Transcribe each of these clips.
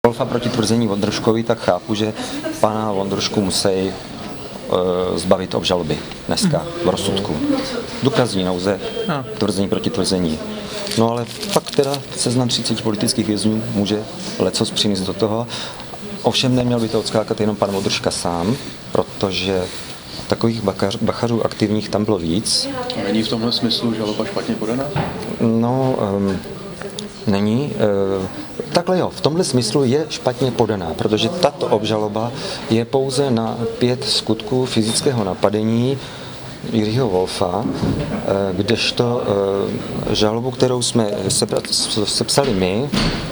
Wolfa proti tvrzení Vondruškovi, tak chápu, že pana Vondrušku musí zbavit obžaloby dneska v rozsudku. Důkazní nouze, tvrzení proti tvrzení. No ale pak teda seznam 30 politických vězňů může lecos přinést do toho. Ovšem neměl by to odskákat jenom pan Vondruška sám, protože takových bachařů aktivních tam bylo víc. Není v tomhle smyslu žaloba špatně podaná? No, není. Takhle jo, v tomhle smyslu je špatně podaná, protože tato obžaloba je pouze na 5 skutků fyzického napadení Jiřího Wolfa, kdežto žalobu, kterou jsme sepsali my,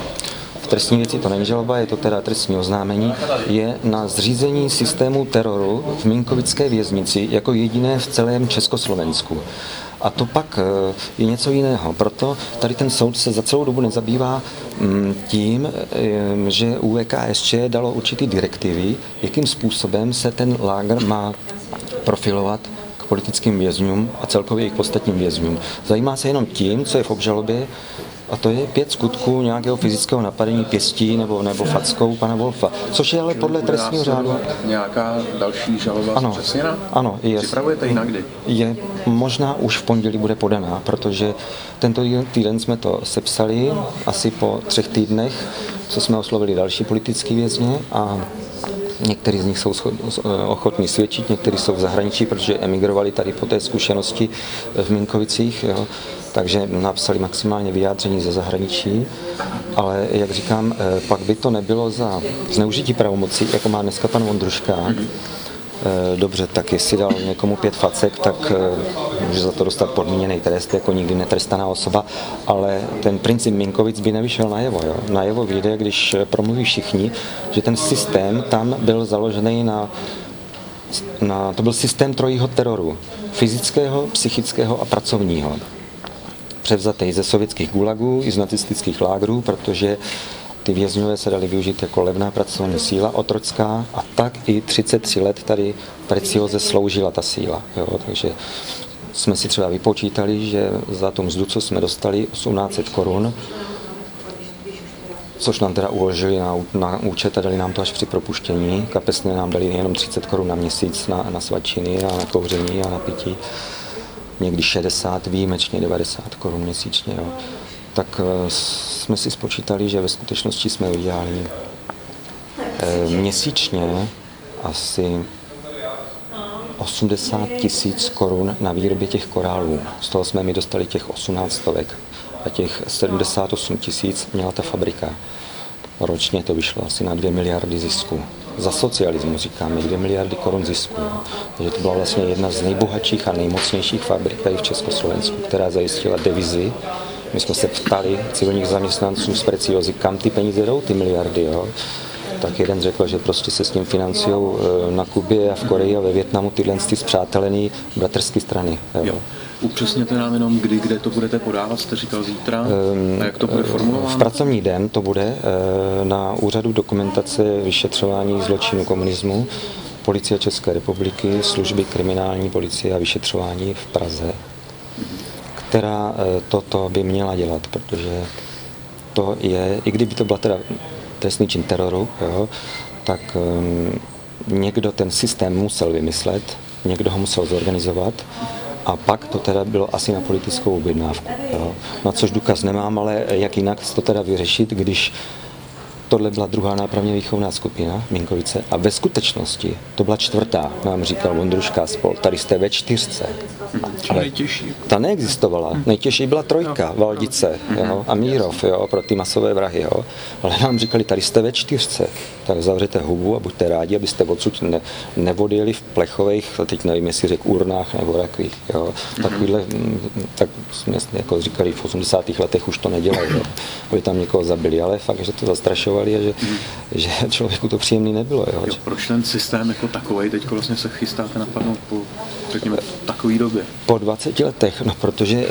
v trestní věci to není žaloba, je to teda trestní oznámení, je na zřízení systému teroru v Minkovické věznici jako jediné v celém Československu. A to pak je něco jiného. Proto tady ten soud se za celou dobu nezabývá tím, že ÚVKSČ dalo určitý direktivy, jakým způsobem se ten lágr má profilovat k politickým vězňům a celkově i k ostatním vězňům. Zajímá se jenom tím, co je v obžalobě, a to je 5 skutků nějakého fyzického napadení pěstí nebo fackou pana Wolfa, což je ale podle trestního řádu. Nějaká další žaloba zpřesněna? Ano. Připravujete ji na kdy? Je možná už v pondělí bude podaná, protože tento týden jsme to sepsali, asi po 3 týdnech, co jsme oslovili další politický vězně a někteří z nich jsou ochotní svědčit, někteří jsou v zahraničí, protože emigrovali tady po té zkušenosti v Minkovicích, jo. Takže napsali maximálně vyjádření ze zahraničí, ale jak říkám, pak by to nebylo za zneužití pravomocí, jako má dneska pan Vondruška. Dobře, tak jestli dal někomu 5 facek, tak může za to dostat podmíněný trest, jako nikdy netrestaná osoba, ale ten princip Minkovic by nevyšel najevo. Jo? Najevo vyjde, když promluví všichni, že ten systém tam byl založený to byl systém trojího teroru. Fyzického, psychického a pracovního. Převzatý ze sovětských gulagů i z nacistických lágrů, protože ty vězňové se dali využít jako levná pracovní síla, otrocká, a tak i 33 let tady precioze sloužila ta síla. Jo? Takže jsme si třeba vypočítali, že za tu mzdu, co jsme dostali, 1800 korun, což nám teda uložili na účet a dali nám to až při propuštění. Kapesně nám dali jenom 30 korun na měsíc na svačiny a na kouření a na pití. Někdy 60, výjimečně 90 korun měsíčně. Jo. Tak jsme si spočítali, že ve skutečnosti jsme vydělali měsíčně asi 80 000 korun na výrobě těch korálů. Z toho jsme mi dostali těch 18 stovek a těch 78 000 měla ta fabrika. Ročně to vyšlo asi na 2 miliardy zisku. Za socialismu říkáme 2 miliardy korun zisku. Takže to byla vlastně jedna z nejbohatších a nejmocnějších fabrik tady v Československu, která zajistila devizy. My jsme se ptali civilních zaměstnanců z Preciozy, kam ty peníze jdou, ty miliardy. Jo? Tak jeden řekl, že prostě se s tím financujou na Kubě a v Koreji a ve Vietnamu tyhle spřátelený bratrské strany. Jo. Upřesněte nám jenom, kde to budete podávat, jste říkal zítra, a jak to bude formulováno? V pracovní den to bude na Úřadu dokumentace vyšetřování zločinu komunismu, Policie České republiky, služby kriminální policie a vyšetřování v Praze, která toto by měla dělat, protože to je, i kdyby to byla teda trestný čin teroru, jo, tak někdo ten systém musel vymyslet, někdo ho musel zorganizovat a pak to teda bylo asi na politickou objednávku. Jo. Na což důkaz nemám, ale jak jinak to teda vyřešit, když tohle byla druhá nápravně výchovná skupina Minkovice a ve skutečnosti to byla 4. nám říkal Vondruška spol. Tady jste ve 4. Ale nejtěžší. Ta neexistovala. Nejtěžší byla 3, Valdice, jo, a Mírov, jo, pro ty masové vrahy. Jo. Ale nám říkali, tady jste ve 4. Tak zavřete hubu a buďte rádi, abyste odsud neodjeli v plechových, teď nevím, jestli řekl urnách nebo takových. Jo. Takovýhle, tak jsme jako říkali, v 80. letech už to nedělají, jo, aby tam někoho zabili, ale fakt, že to zastrašovali a že člověku to příjemný nebylo. Jo. Proč ten systém jako takovej teď vlastně se chystáte napadnout po, řekněme, takové době? Po 20 letech, no protože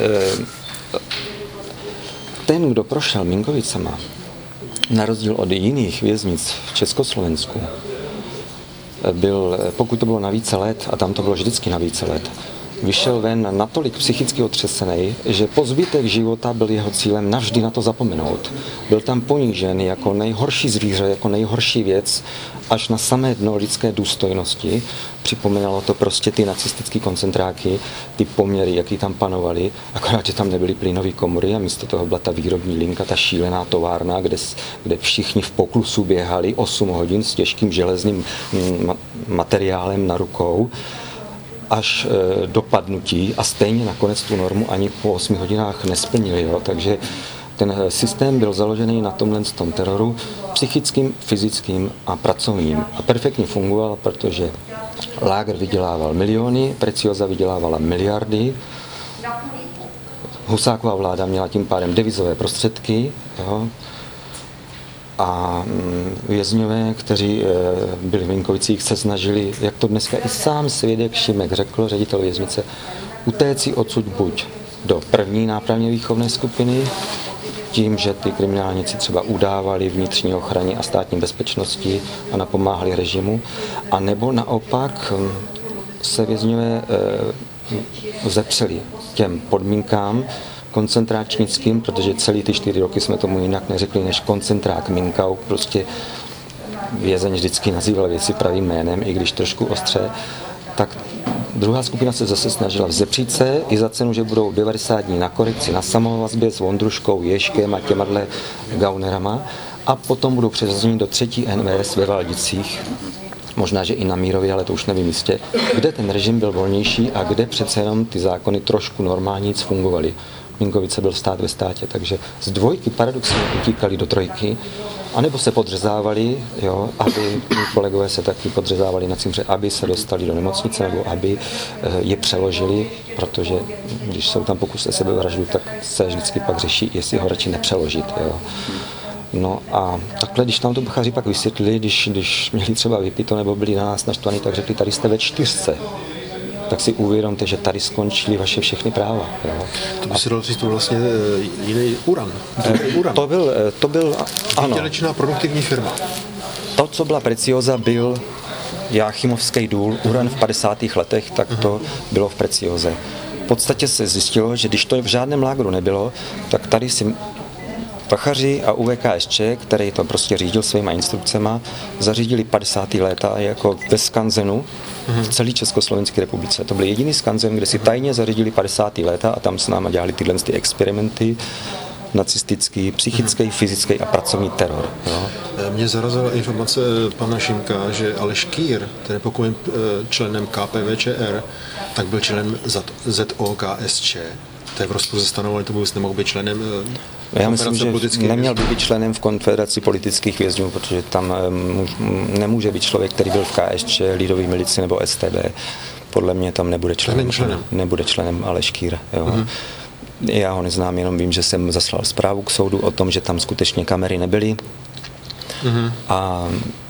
ten, kdo prošel Minkovicama, na rozdíl od jiných věznic v Československu, byl, pokud to bylo na více let, a tam to bylo vždycky na více let, vyšel ven natolik psychicky otřesený, že po zbytek života byl jeho cílem navždy na to zapomenout. Byl tam ponížen jako nejhorší zvíře, jako nejhorší věc, až na samé dno lidské důstojnosti. Připomínalo to prostě ty nacistické koncentráky, ty poměry, jaký tam panovaly, akorát, že tam nebyly plynové komory a místo toho byla ta výrobní linka, ta šílená továrna, kde všichni v poklusu běhali 8 hodin s těžkým železným materiálem na rukou až do padnutí a stejně nakonec tu normu ani po 8 hodinách nesplnili. Jo? Takže ten systém byl založený na tomhle tom teroru psychickým, fyzickým a pracovním. A perfektně fungoval, protože Lágr vydělával miliony, Preciosa vydělávala miliardy, Husáková vláda měla tím pádem devizové prostředky, jo? A vězňové, kteří byli v Vinkovicích, se snažili, jak to dneska i sám svědek Šimek řekl, ředitel věznice, utéci odsud buď do první nápravně výchovné skupiny, tím, že ty kriminálníci třeba udávali vnitřní ochraně a státní bezpečnosti a napomáhali režimu, a nebo naopak se vězňové zepřeli těm podmínkám koncentračnickým, protože celý ty 4 roky jsme tomu jinak neřekli než koncentrák Minkau, prostě vězeň vždycky nazýval věci pravým jménem, i když trošku ostře, tak druhá skupina se zase snažila vzepřít se i za cenu, že budou 90 dní na korekci na samovazbě s Vondruškou, Ježkem a těmadle gaunerama a potom budou přeřazeni do 3. NVS ve Valdicích. Možná, že i na Mírově, ale to už nevím jistě, kde ten režim byl volnější a kde přece jenom ty zákony trošku normálně fungovaly. Minkovice byl stát ve státě, takže z 2 paradoxně utíkali do 3, anebo se podřezávali, jo, aby kolegové se taky podřezávali na Cimře, aby se dostali do nemocnice, nebo aby je přeložili, protože když jsou tam pokusy sebevraždu, tak se vždycky pak řeší, jestli ho radši nepřeložit. Jo. No a takhle, když tam to Bachaři pak vysvětlili, když měli třeba vypito nebo byli na nás naštvaní, tak řekli, tady jste ve 4. Tak si uvědomte, že tady skončily vaše všechny práva. Jo. To by se dalo říct, to vlastně jiný uran. To byl ano. Výdělečná produktivní firma. To, co byla Preciosa, byl Jáchymovský důl, uran v 50. letech, tak to bylo v Precioze. V podstatě se zjistilo, že když to v žádném lágru nebylo, tak tady si Bachaři a UVKSČ, který to prostě řídil svýma instrukcema, zařídili 50. léta jako ve skanzenu v celé Československé republice. To byl jediný skanzen, kde si tajně zařídili 50. léta a tam s náma dělali tyhle experimenty, nacistický, psychický, fyzický a pracovní teror. Jo. Mě zarazila informace pana Šimka, že Aleš Kýr, ten je pokojným členem KPVČR, tak byl členem ZOKSČ. To je v rozporu se stanovou, to vůbec nemohl být členem. Já myslím, že neměl by být členem v Konfederaci politických vězňů, protože tam nemůže být člověk, který byl v KSČ, Lidové milici nebo STB. Podle mě tam nebude členem. Nebude členem Aleš Kýr. Jo. Já ho neznám, jenom vím, že jsem zaslal zprávu k soudu o tom, že tam skutečně kamery nebyly. A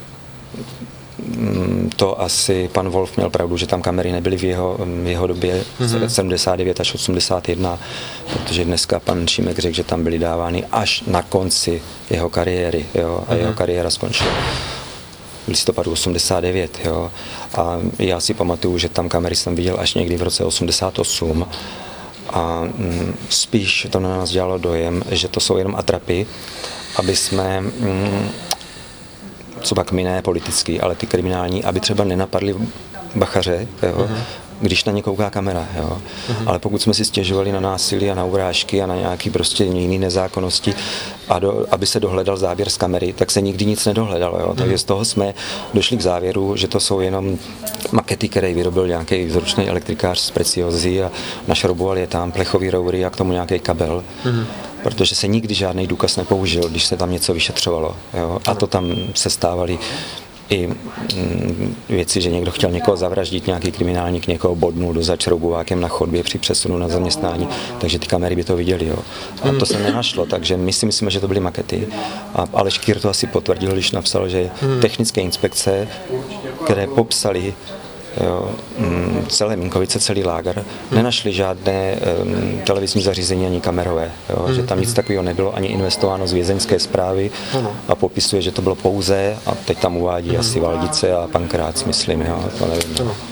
to asi pan Wolf měl pravdu, že tam kamery nebyly v jeho době 79 až 81, protože dneska pan Šimek řekl, že tam byly dávány až na konci jeho kariéry, jo, a jeho kariéra skončila v listopadu 89, jo. A já si pamatuju, že tam kamery jsem viděl až někdy v roce 88 a spíš to na nás dělalo dojem, že to jsou jenom atrapy, aby jsme co pak my ne politický, ale ty kriminální, aby třeba nenapadli Bachaře, jo, když na ně kouká kamera. Jo. Ale pokud jsme si stěžovali na násilí a na urážky a na nějaké prostě jiné nezákonnosti, a aby se dohledal záběr z kamery, tak se nikdy nic nedohledalo. Jo. Takže z toho jsme došli k závěru, že to jsou jenom makety, které vyrobil nějaký zručný elektrikář z Preciozy a našrouboval je tam, plechový roury a k tomu nějaký kabel. Protože se nikdy žádný důkaz nepoužil, když se tam něco vyšetřovalo. Jo? A to tam se stávaly i věci, že někdo chtěl někoho zavraždit, nějaký kriminálník někoho bodnul do začroubovákem na chodbě při přesunu na zaměstnání, takže ty kamery by to viděli. Jo? A to se nenašlo, takže my si myslíme, že to byly makety. A Aleš Kýr to asi potvrdil, když napsal, že technické inspekce, které popsali celé Minkovice, celý lágr, nenašli žádné televizní zařízení ani kamerové, jo, že tam nic takového nebylo ani investováno z vězeňské správy a popisuje, že to bylo pouze, a teď tam uvádí asi Valdice a Pankrác, myslím, jo, to nevím.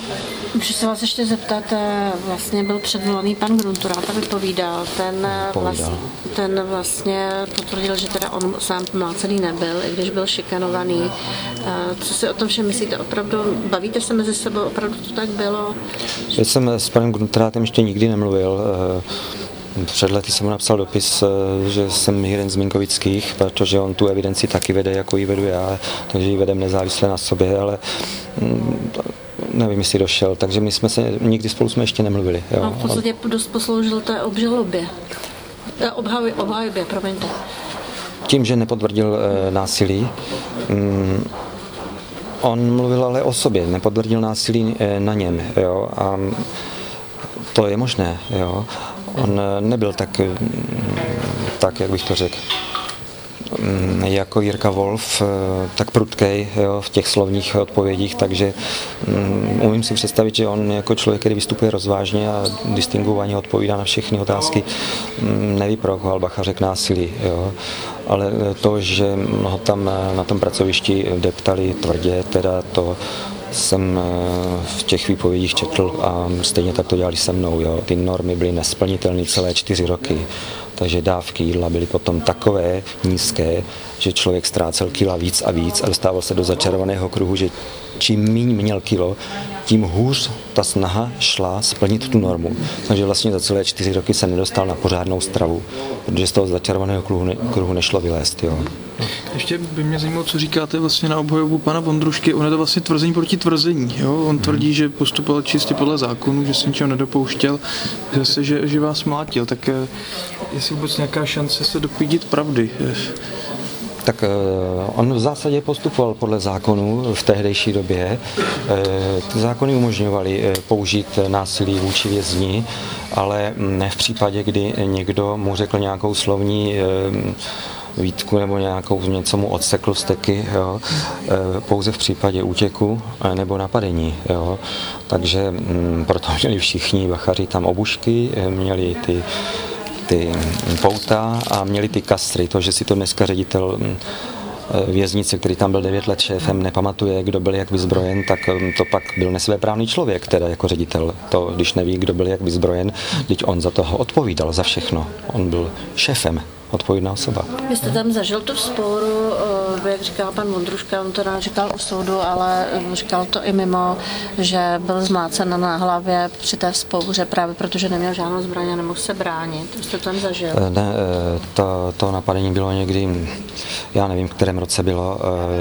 Můžu se vás ještě zeptat, vlastně byl předvolaný pan Grunturáta, vypovídal, ten vlastně potvrdil, že teda on sám mlácený nebyl, i když byl šikanovaný. Co si o tom všem myslíte? Opravdu bavíte se mezi sebou? Opravdu to tak bylo? Já jsem s panem Grunturátem ještě nikdy nemluvil. Před lety jsem mu napsal dopis, že jsem jeden z Minkovických, protože on tu evidenci taky vede, jako ji vedu já, takže ji vedem nezávisle na sobě, ale nevím, jestli došel, takže my jsme se, nikdy spolu jsme ještě nemluvili. Jo. A v podstatě dost posloužil té obžalobě. Obhajobě, promiňte. Tím, že nepotvrdil násilí, on mluvil ale o sobě, nepotvrdil násilí na něm, jo, a to je možné, jo. On nebyl tak, jak bych to řekl, jako Jirka Wolf, tak prudkej, jo, v těch slovních odpovědích, takže umím si představit, že on jako člověk, který vystupuje rozvážně a distingovaně odpovídá na všechny otázky, nevyprovokoval Bachaře k násilí, jo. Ale to, že ho tam na tom pracovišti deptali tvrdě, teda to jsem v těch výpovědích četl a stejně tak to dělali se mnou. Jo. Ty normy byly nesplnitelné celé 4 roky, takže dávky jídla byly potom takové nízké, že člověk ztrácel kila víc a dostával se do začarovaného kruhu, že čím míň měl kilo, tím hůř ta snaha šla splnit tu normu. Takže vlastně za celé 4 roky se nedostal na pořádnou stravu, protože z toho začarovaného kruhu nešlo vylézt. Jo. Ještě by mě zajímalo, co říkáte vlastně na obhajobu pana Vondrušky. On je to vlastně tvrzení proti tvrzení. Jo? On tvrdí, že postupoval čistě podle zákonu, že se ničeho nedopouštěl, že vás mlátil. Tak jestli vůbec nějaká šance se dopídit pravdy? Tak on v zásadě postupoval podle zákonů v tehdejší době. Ty zákony umožňovaly použít násilí vůči vězni, ale ne v případě, kdy někdo mu řekl nějakou slovní výtku nebo něco mu odsekl vzteky, jo, pouze v případě útěku nebo napadení. Jo. Takže proto měli všichni bachaři tam obušky, měli ty pouta a měli ty kastry. To, že si to dneska ředitel věznice, který tam byl 9 let šéfem, nepamatuje, kdo byl jak vyzbrojen, tak to pak byl nesvéprávný člověk, teda jako ředitel. To, když neví, kdo byl jak vyzbrojen, teď on za toho odpovídal, za všechno. On byl šéfem, odpovědná osoba. Vy jste tam zažil tu vzpouru, jak říkal pan Vondruška, on to říkal u soudu, ale říkal to i mimo, že byl zmlácen na hlavě při té vzpouře právě protože neměl žádnou zbraň a nemohl se bránit. Vy jste tam zažil? Ne, to napadení bylo někdy, já nevím, v kterém roce bylo,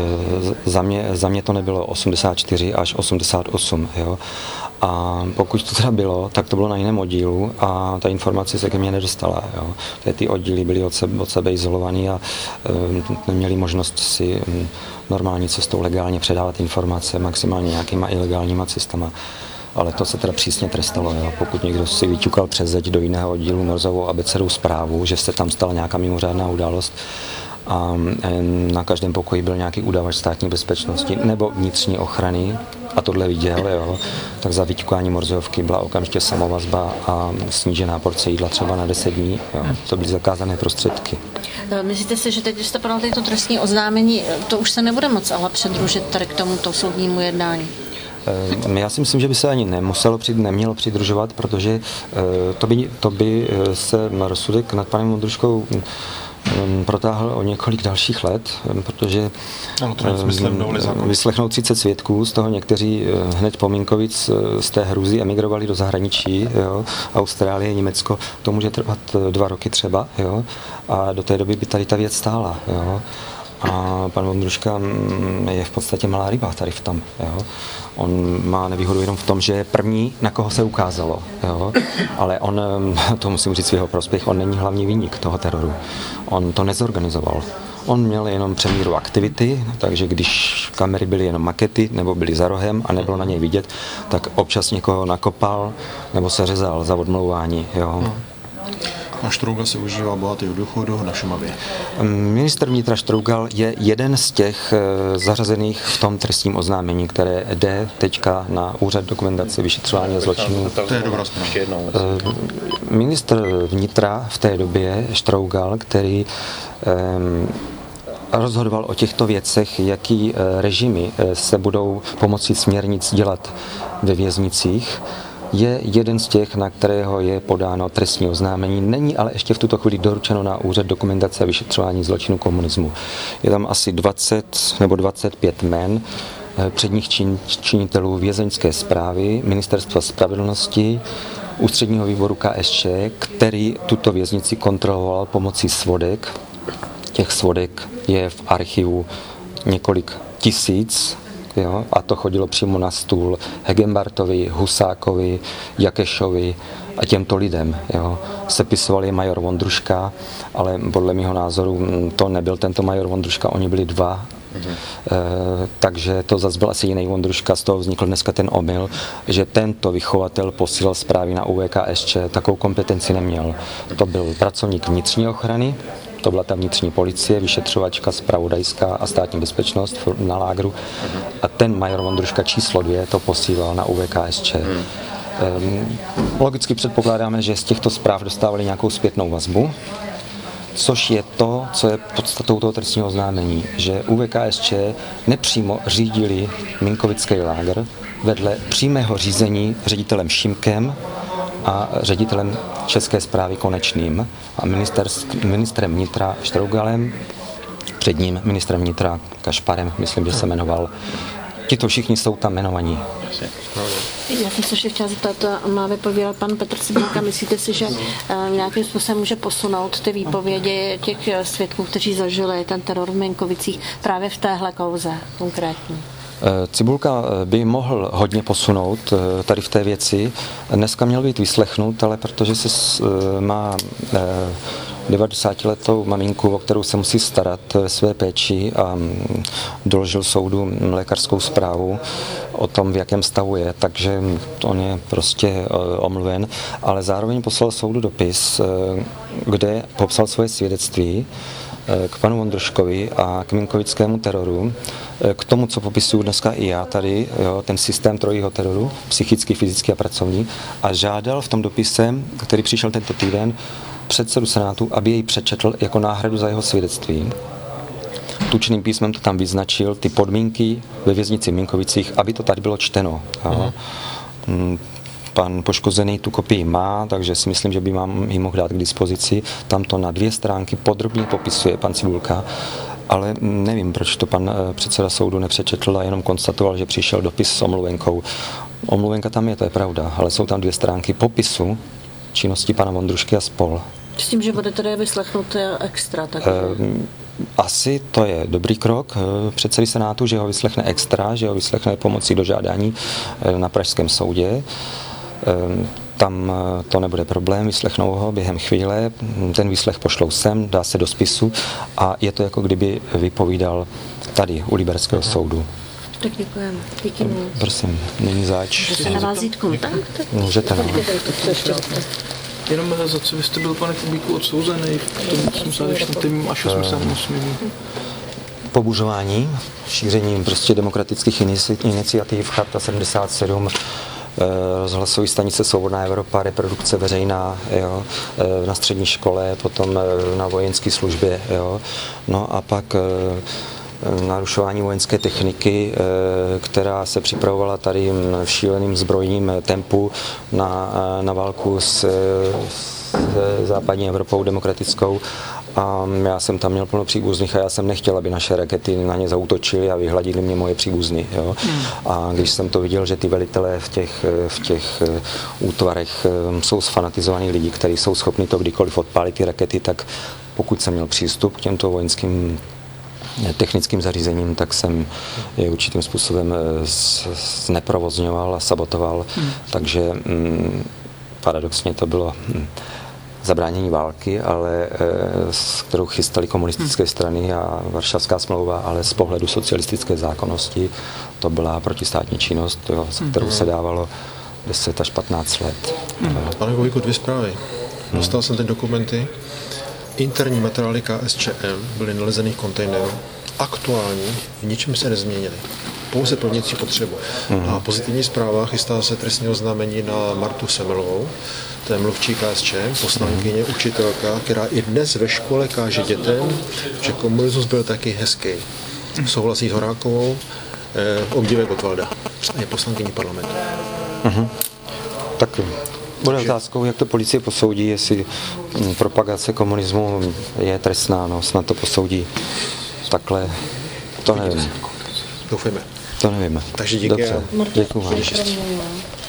za mě to nebylo 84 až 88, jo. A pokud to teda bylo, tak to bylo na jiném oddílu a ta informace se ke mně nedostala. Jo. Ty oddíly byly od sebe izolovaný a neměli možnost si normální cestou legálně předávat informace, maximálně nějakýma ilegálníma cestama. Ale to se teda přísně trestalo. Jo. Pokud někdo si vyťukal přes zeď do jiného oddílu Morzovou abecedou zprávu, že se tam stala nějaká mimořádná událost, a na každém pokoji byl nějaký udavač státní bezpečnosti nebo vnitřní ochrany a tohle viděl, jo, tak za vyťukání Morzovky byla okamžitě samovazba a snížená porce jídla třeba na 10 dní. Jo. To byly zakázané prostředky. Myslíte si, že teď, když jste podal to trestní oznámení, to už se nebude moc ale předružit tady k tomuto soudnímu jednání? Já si myslím, že by se ani nemělo přidružovat, protože to by se rozsudek nad panem Vondruškou protáhl o několik dalších let, protože vyslechnou 30 svědků, z toho někteří hned po Minkovic z té hrůzy emigrovali do zahraničí, jo, Austrálie, Německo, to může trvat 2 roky třeba, jo, a do té doby by tady ta věc stála, jo. A pan Vondruška je v podstatě malá ryba tady v tom. Jo. On má nevýhodu jenom v tom, že je první, na koho se ukázalo. Jo. Ale on, to musím říct v jeho prospěch, on není hlavní viník toho teroru. On to nezorganizoval. On měl jenom přemíru aktivity, takže když kamery byly jenom makety nebo byly za rohem a nebylo na něj vidět, tak občas někoho nakopal nebo se řezal za odmlouvání. Jo. A Štrougal se užívá bohatého důchodu na Šumavě. Ministr vnitra Štrougal je jeden z těch zařazených v tom trestním oznámení, které jde teďka na Úřad dokumentace vyšetřování zločinů. To je dobrá zpráva. Ministr vnitra v té době Štrougal, který rozhodoval o těchto věcech, jaký režimy se budou pomocí směrnic dělat ve věznicích, je jeden z těch, na kterého je podáno trestní oznámení. Není ale ještě v tuto chvíli doručeno na úřad dokumentace a vyšetřování zločinu komunismu. Je tam asi 20 nebo 25 jmen předních činitelů vězeňské správy, Ministerstva spravedlnosti, Ústředního výboru KSČ, který tuto věznici kontroloval pomocí svodek. Těch svodek je v archivu několik tisíc, jo, a to chodilo přímo na stůl Hegenbartovi, Husákovi, Jakešovi a těmto lidem. Jo. Sepisoval je major Vondruška, ale podle mého názoru to nebyl tento major Vondruška, oni byli dva. Takže to zase byl asi jiný Vondruška, z toho vznikl dneska ten omyl, že tento vychovatel posílal zprávy na UVKSČ, takovou kompetenci neměl. To byl pracovník vnitřní ochrany, to byla ta vnitřní policie, vyšetřovačka, zpravodajská a státní bezpečnost na lágru. A ten major Vondruška číslo 2 to posílal na UVKSČ. Logicky předpokládáme, že z těchto zpráv dostávali nějakou zpětnou vazbu, což je to, co je podstatou toho trestního oznámení, že UVKSČ nepřímo řídili Minkovický lágr vedle přímého řízení ředitelem Šimkem a ředitelem České správy Konečným a ministrem vnitra Štrougalem, před ním ministrem vnitra Kašparem, myslím, že se jmenoval. Tito všichni jsou tam jmenovaní. Já jsem se ještě chtěla zeptat, má vypovídat pan Petr Cibulka, myslíte si, že nějakým způsobem může posunout ty výpovědi těch svědků, kteří zažili ten teror v Minkovicích právě v téhle kauze konkrétní? Cibulka by mohl hodně posunout tady v té věci. Dneska měl být vyslechnut, ale protože se má 90letou maminku, o kterou se musí starat ve své péči a doložil soudu lékařskou zprávu o tom, v jakém stavu je, takže on je prostě omluven, ale zároveň poslal soudu dopis, kde popsal svoje svědectví k panu Vondruškovi a k minkovickému teroru, k tomu, co popisuju dneska i já tady, jo, ten systém trojího teroru, psychický, fyzický a pracovní, a žádal v tom dopise, který přišel tento týden, předsedu Senátu, aby jej přečetl jako náhradu za jeho svědectví. Tučným písmem to tam vyznačil, ty podmínky ve věznici v Minkovicích, aby to tady bylo čteno. Pan poškozený tu kopii má, takže si myslím, že by mám ji mohl dát k dispozici. Tam to na 2 stránky podrobně popisuje pan Cibulka, ale nevím, proč to pan předseda soudu nepřečetl a jenom konstatoval, že přišel dopis s omluvenkou. Omluvenka tam je, to je pravda, ale jsou tam 2 stránky popisu činnosti pana Vondrušky a spol. S tím, že bude tedy vyslechnout extra, tak... Asi to je dobrý krok předsedy Senátu, že ho vyslechne extra, že ho vyslechne pomocí dožádání na pražském soudě. Tam to nebude problém, vyslechnou ho během chvíle, ten výslech pošlou sem, dá se do spisu a je to jako kdyby vypovídal tady u Libereckého soudu. Tak děkujeme. Díky moc. Prosím, není zač. Můžete na vás jít kontakt? Můžete, no. Jenom za co vy jste byl, pane Kubíku, odsouzený v tom 84. až 88. Pobuřování, šířením prostě demokratických iniciativ, Charta 77, rozhlasové stanice Svobodná Evropa, reprodukce veřejná, jo, na střední škole, potom na vojenské službě, jo. No a pak narušování vojenské techniky, která se připravovala tady v šíleným zbrojním tempu na válku s západní Evropou demokratickou. A já jsem tam měl plno příbuzných a já jsem nechtěl, aby naše rakety na ně zaútočily a vyhladili mě moje příbuzny. Jo. A když jsem to viděl, že ty velitelé v těch útvarech jsou sfanatizovaní lidi, kteří jsou schopni to kdykoliv odpálit ty rakety, tak pokud jsem měl přístup k těmto vojenským technickým zařízením, tak jsem je určitým způsobem zneprovozňoval a sabotoval. Takže paradoxně to bylo zabránění války, ale s kterou chystali komunistické strany a Varšavská smlouva, ale z pohledu socialistické zákonnosti to byla protistátní činnost, jo, za kterou se dávalo 10 až 15 let. Pane Kubíku, 2 zprávy. Dostal jsem ty dokumenty. Interní materiály KSČM byly nalezených kontejnerů. Aktuální, v ničem se nezměnily. pouze pro vnitřní potřebu. A pozitivní zpráva, chystá se trestní oznámení na Martu Semelovou, to je mluvčí KSČ, poslankyně, učitelka, která i dnes ve škole káže dětem, že komunismus byl taky hezký. Souhlasí s Horákovou, obdivuje Gottwalda. Je poslankyní parlamentu. Tak bude otázkou, jak to policie posoudí, jestli propagace komunismu je trestná, no, snad to posoudí takhle, to nevím. Doufejme. To nevíme. Takže díky. Dobře, děkuji vám. Děkuji.